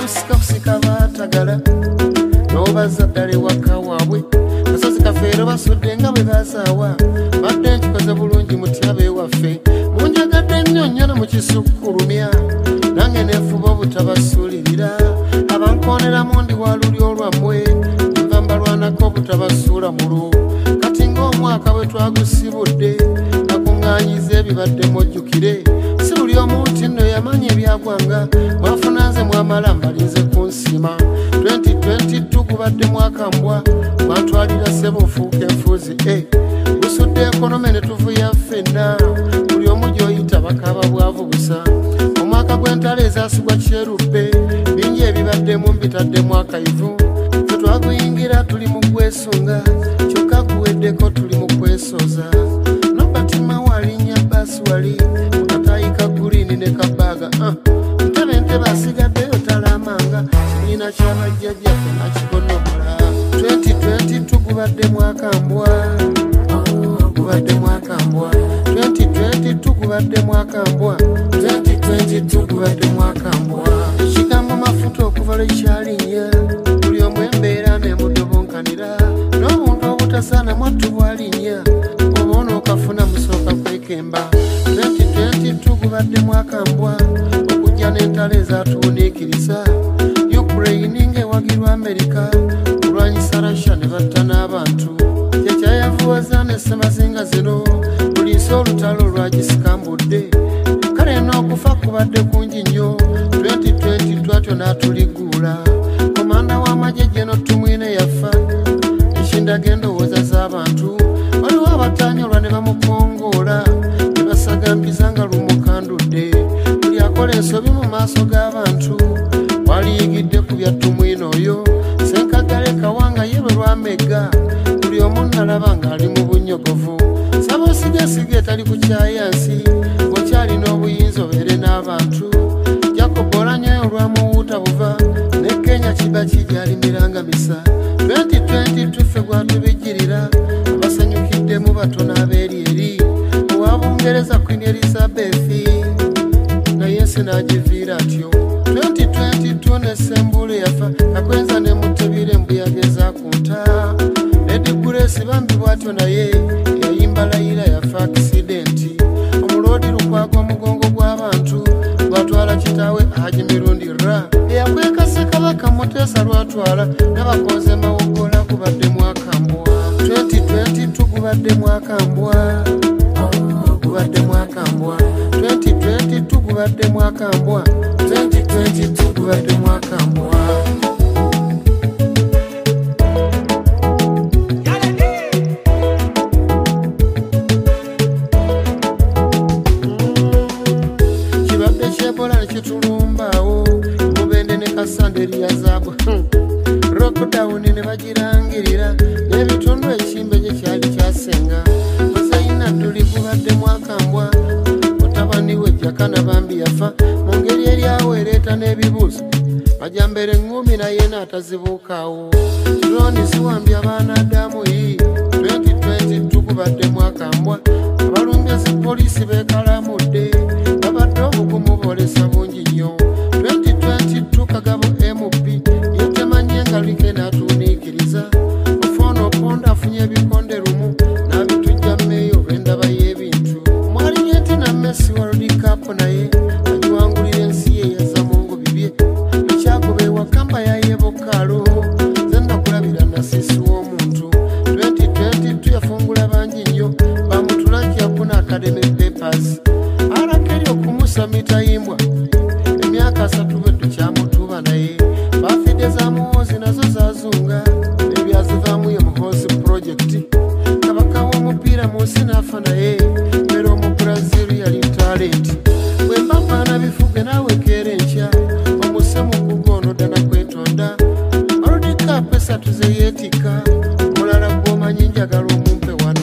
kusika batagala nobaza ddala waka waabwe kasozi kafeero basudde nga bwe basaawa badde nkikoze bulungi mutyabe waffe munjagadde nnyo nnyo no mukisukkulumya nange nefuba obutabasuulirira abankooneramu ndi waluli olwammwe nva mbalwanako obutabasuula mulu kati ng'omwaka bwe twagusibudde nakuŋŋaanyiza ebibadde mujjukire si buli omu nti nno yamanya ebyagwanga mwafuna nze mwamala mbalinze ku nsima 2022 gubadde mwaka mbwa gwatwalira ssebo ofuuka enfuuzi gusudde ekonome ne tuvuya ffenna buli omu gy'oyita bakaba bwavu busa omwaka gw'entalo ezasigwa kyerubbe bingi ebibaddemu mbitaddemu akayivu ffe twaguyingira tuli mu kwesunga kyokka guweddeko tuli mu kwesoza nobatima walinnya basi wali mukatayi ka gurini ne kabaaga ntebe ntebe asigaddeyo talamanga kibiina ky'abajjajjaffe nakibonomola 2022 gubadde mwaka mbwa gubadde mwaka mbwa 2022 gubadde mwaka mbwa 2022 gubadde mwaka mbwa ekigambo mafuta okuva lwekyalinya buli omu embeera nemudobonkanira n'obuntu obutasaana mwattu bwalinnya oba onookafuna musooka kwekemba 2022 gubadde mwaka mbwa okujja n'entalo ezatuwuniikiriza Ukraine ng'ewagirwa Amerika kulwanyisa Russia ne batta n'abantu kyekyayavuwaza n'essemazinga zino buli nsi olutalo lwagisikambudde kale n'okufa kubadde kungi nnyo 2020 twatyo n'atuliguula komanda w'amagye geno tumwine yafa ekindaga endowooza z'abantu waliwo abatanyolwa ne bamukongoola ne basagambiza nga lumukandudde buli akola ensobi mu maaso g'abantu waliyigidde ku bya tumwine oyo senkagale kawanga ye bwe lwamegga buli omu nalaba ng'ali mu bunyogovu saba osigasige etali ku kyayansi ng'okyalina obuyinza obeere n'abantu jacob olanyayo olwamuwuuta buva ne kenya kiba kijalimiranga misa 2022 ffe gwatubijjirira abasanyukiddemu batono abeeryeri owa bungereza queen elizabeth naye sinagiviira atyo 2022 nesembule yafa akwenza nemutebire mbuyageza ku nta Lady Grace bambi bwatyo naye yayimba layira yafa aksidenti omulodi lukwago omugongo gw'abantu gwatwala kitaawe Haji Mirundi Ra eyakwekase kabaka Mutesa lwatwala n'abakoze mawogola gubadde mwaka mbwa 2022 gubadde mwaka mbwa gubadde mwaka mbwa 2022 gubadde mwaka mbwa 2022 gubadde mwaka mbwa kibadde kyebola nekitulumbaawo mubende ne kasanderi yazaabwe lockdown ne bagirangirira n'ebitundu ekimbe gye kyali kyasenga muzaina tuli gubadde mwaka mbwa mutabani we jakana bambi yafa mu ngeri eryawo ereeta n'ebibuuzo majambere ngumi naye n'atazibuukaawo droni ziwambye abaana adamu yi 2022 gubadde mwaka mbwa abalumbya zipoliisi beekalamudde babadde obugumu bwolesa bungi nnyo 2022 kagabo mp yetemanye nga like n'atuuniikiriza ofoona oponda afunye ebikonde lumu n'abitujja mmeeyo olw'endaba y'ebintu mwalinye nti na Messi World Cup naye agiwangulira ensi ye yaza mungu bibye ekyagoba ewakamba yayebokaalo ze nakulabira nasisi w'omuntu 2022 yafungula bangi nnyo bamutulaki yakuna academy papers alakeri okumusa mitayimbwa emyaka 3 bwe tukyamutuba naye bafide za muhoozi nazo zazunga ebyazivaamu ye muhoozi project kabaka w'omupiira mu nsi n'afa naye era omu Brazil yali talenti bwe mbafaana bifuge naawe keera enkya omusemu gugono ddala kwetonda World Cup 3 ze yeetikka mulala gw'omanyi njagala omumpe wano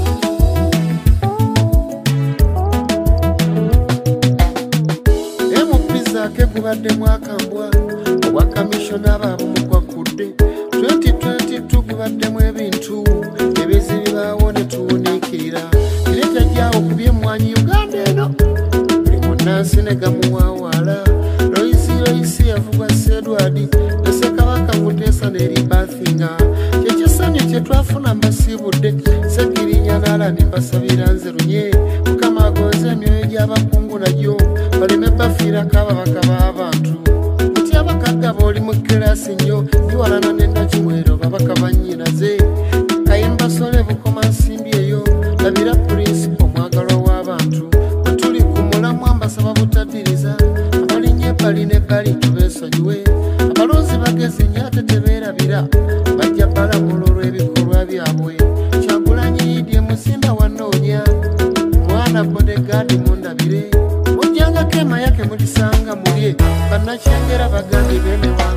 emupizake gubadde mwaka mbwa obwa kamishona baabumukwakudde 2022 gubaddemu ebintu ebizibibaawo ne tuwuniikirira era tajjaawo ku by'emmwanyi Uganda eno buli munnansi ne gamuwaawala Loisi Joyce yavugwa Sedwadi Nasekabaka Mutesa neri Bathinga Chechisanyo chetwafuna mbasibudde Segirinya nala nimbasabira nzerunye Mukama agonze emyoyo gy'abakungu najyo baleme bafira kababaka b'abantu Muti abakagga oli mu kirasi nnyo niwalana n'endakimwero babaka bannyinaze Kayimba Sole Bukoma nsimbi eyo labira principal mwagalwa w'abantu Bwetuli ku mulamwa mbasaba butaddiriza abalinye ebbali n'ebbali tubesonyiwe abalonzi bagezi nnyo ate tebeerabira bajja balamula olw'ebikolwa byabwe Kyagulanyi Idye Musimba wanoonya mwana bodegaadi mundabire mujjanga kema yake mulisanga mulye bannakyengera bagandi b'emiwanga